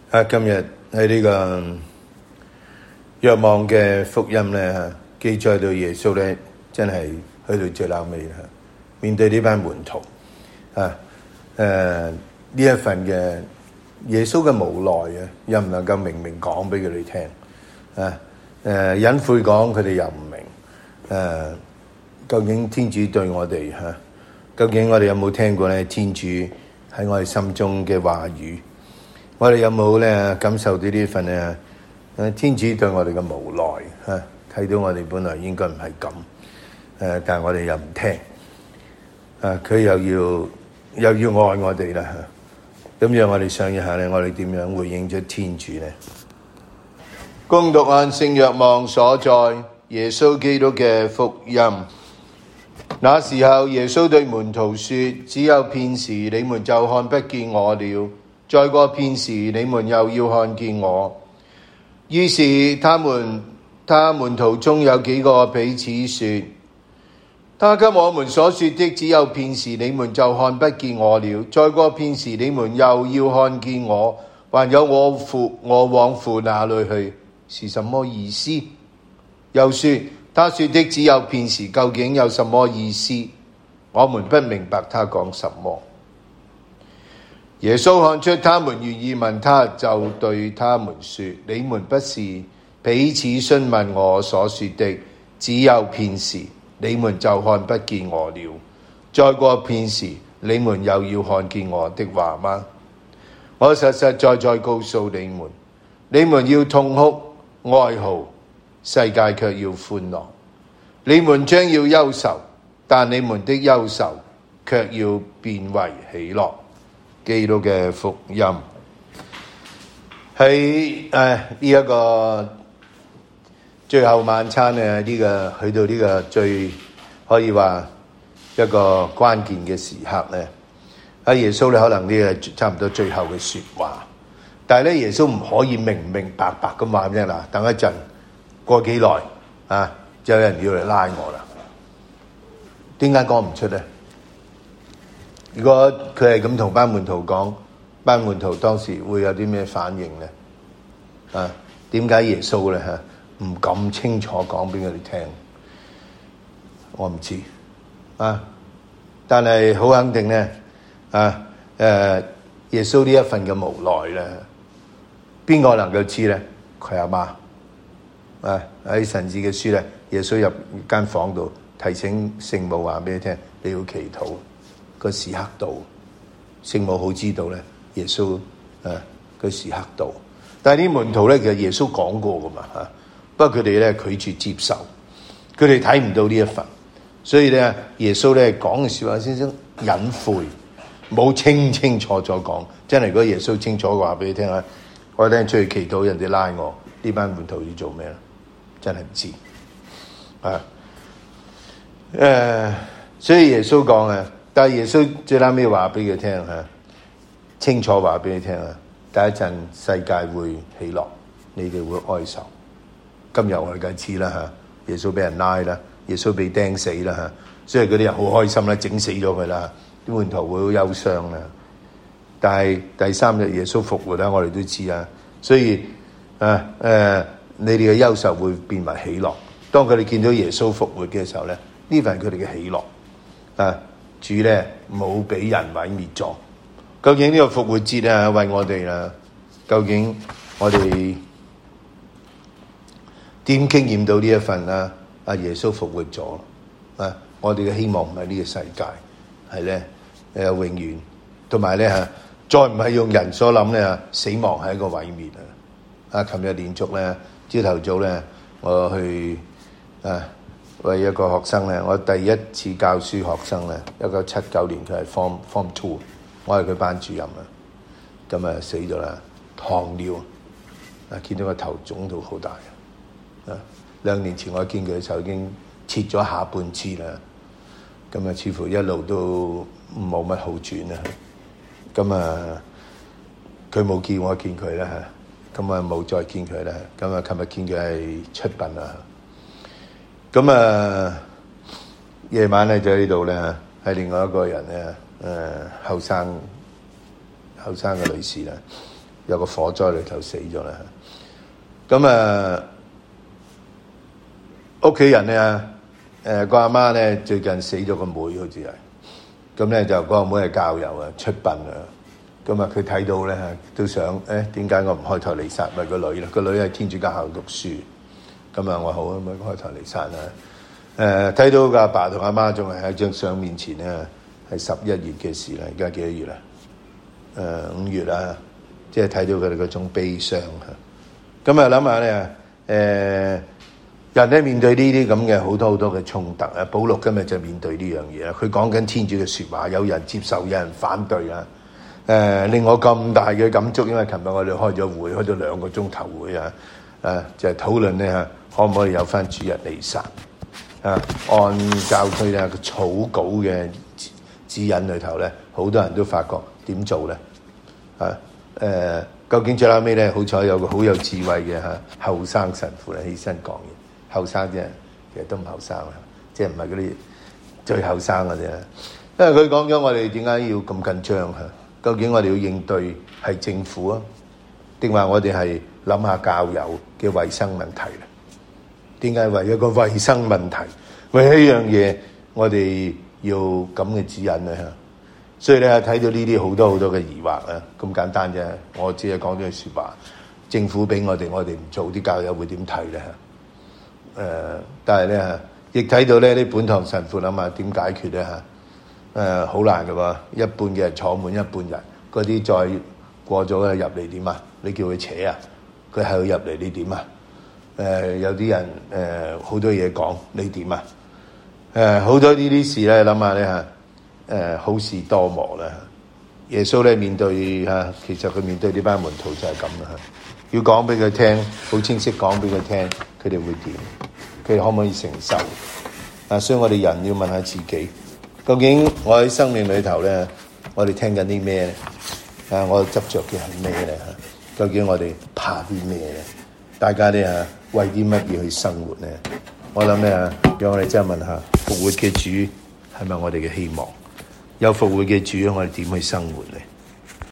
今日喺呢個若望嘅福音咧，記載到耶穌咧，真係去到最後尾啦，面對呢班門徒呢一份嘅耶穌嘅無奈啊，又唔能夠明明講俾佢哋聽隱晦講，佢哋又唔明究竟天主對我哋究竟我哋有冇聽過咧？天主喺我哋心中嘅話語。我哋有冇咧感受到呢份天主對我哋嘅無奈睇到我哋本來應該唔係咁但係我哋又唔聽佢又要愛我哋啦咁讓我哋想一下咧，我哋點樣回應咗天主呢？恭讀按聖若望所載耶穌基督嘅福音。那時候耶穌對門徒說：只有片時你們就看不見我了，再過片時你們又要看見我。於是他門徒中有幾個彼此說：他給我們所說的只有片時你們就看不見我了，再過片時你們又要看見我，還有我往父那裏去，是什麼意思？又說他說的只有片時究竟有什麼意思？我們不明白他講什麼。耶穌看出他們願意問他，就對他們說：你們不是彼此詢問我所說的只有片時你們就看不見我了，再過片時你們又要看見我的話嗎？我實實在在告訴你們，你們要痛哭哀號，世界卻要歡樂；你們將要憂愁，但你們的憂愁卻要變為喜樂。基督嘅福音喺呢一個最後晚餐呢個去到呢個最可以話一個關鍵嘅時刻咧，喺耶穌咧可能呢個差唔多最後嘅說話，但係咧耶穌唔可以明明白白咁話啫嗱，等一陣過幾耐就有人要嚟拉我啦。點解講唔出咧？如果佢係咁同班門徒講，班門徒當時會有啲咩反應咧？點解耶穌咧唔咁清楚講俾佢哋聽？我唔知但係好肯定咧耶穌呢一份嘅無奈咧，邊個能夠知咧？佢阿媽喺神子嘅書咧，耶穌入間房度提醒聖母話俾你聽，你要祈禱。個時刻到，聖母好知道咧，耶穌個時刻到。但係啲門徒咧，其實耶穌講過噶嘛不過佢哋咧拒絕接受，佢哋睇唔到呢一份，所以咧耶穌咧講嘅說話先生隱晦，冇清清楚楚講。真係如果耶穌清楚話俾你聽我聽出去祈禱，人哋拉我，呢班門徒要做咩咧？真係唔知所以耶穌講但係耶穌最後尾話俾佢聽清楚話俾你聽第一陣世界會喜樂，你哋會哀愁。今日我哋梗係知啦耶穌俾人拉啦，耶穌被釘死啦所以嗰啲人好開心啦，整死咗佢啦，啲門徒會好憂傷啦。但係第三日耶穌復活啦，我哋都知所以你哋嘅憂愁會變為喜樂。當佢哋見到耶穌復活嘅時候咧，呢份係佢哋嘅喜樂主咧冇俾人毀滅咗。究竟呢個復活節為我哋啦，究竟我哋點經驗到呢一份耶穌復活咗我哋嘅希望唔係呢個世界，係咧永遠，同埋咧再唔係用人所諗咧死亡係一個毀滅琴日連續咧朝頭早咧我去為一個學生咧，我第一次教書學生咧，1979年佢係 Form 2，我係佢班主任咁死咗啦，糖尿見到個頭腫到好大2年前我見佢嘅時候已經切咗下半支啦，咁似乎一路都冇乜好轉啦，咁佢冇叫我見佢啦，咁冇再見佢啦，咁琴日見佢係出殯啦。咁夜晚咧就喺呢度咧，係另外一個人咧，後生嘅女士啦， 有個火災裏頭死咗啦。咁屋企人咧個阿媽咧最近死咗個妹，好似係咁咧，就嗰個妹係教友啊，出殯啊。咁佢睇到咧都想點解我唔開台彌撒咪個女啦？個女喺天主教校讀書，咁我好啊，咪開台彌撒啦。睇到個阿爸同阿媽仲係喺張相面前咧，係11月嘅事啦。而家幾多月啦？5月啦，即係睇到佢哋嗰種悲傷嚇。咁諗下咧人咧面對呢啲咁嘅好多嘅衝突啊，保祿今日就面對呢樣嘢啦。佢講緊天主嘅説話，有人接受，有人反對啊。令我咁大嘅感觸，因為琴日我哋開咗會，開咗2個鐘頭會啊，就係討論咧可唔可以有翻主日彌撒啊？按教區咧個草稿嘅指引裏頭咧，好多人都發覺點做咧究竟最後尾咧，好彩有個好有智慧嘅後生神父咧起身講嘢，後生啫，其實都唔後生啦，即係唔係嗰啲最後生嘅啫。因為佢講咗我哋點解要咁緊張究竟我哋要應對係政府啊，定話我哋係諗下教友嘅衞生問題咧？點解為一個衞生問題，為一樣嘢，我哋要咁嘅指引咧？所以咧睇到呢啲好多嘅疑惑啊，咁簡單啫。我只係講咗句説話，政府俾我哋唔做，啲教友會點睇咧？但係咧亦睇到咧啲本堂神父諗下點解決咧好難㗎喎，一半嘅人坐滿，一半人嗰啲再過咗入嚟點啊？你叫佢扯啊，佢係要入嚟你點啊？有啲人好多嘢講，你點啊？好多呢啲事咧，諗下咧好事多磨啦。耶穌咧面對其實佢面對呢班門徒就係咁啦，要講俾佢聽，好清晰講俾佢聽，佢哋會點？佢哋可唔可以承受？所以我哋人要問下自己。究竟我喺生命裏頭咧，我哋聽緊啲咩咧？我執着嘅係咩咧？究竟我哋怕啲咩咧？大家咧為啲乜嘢去生活咧？我諗咧讓我哋真係問下，復活嘅主係咪我哋嘅希望？有復活嘅主，我哋點去生活咧？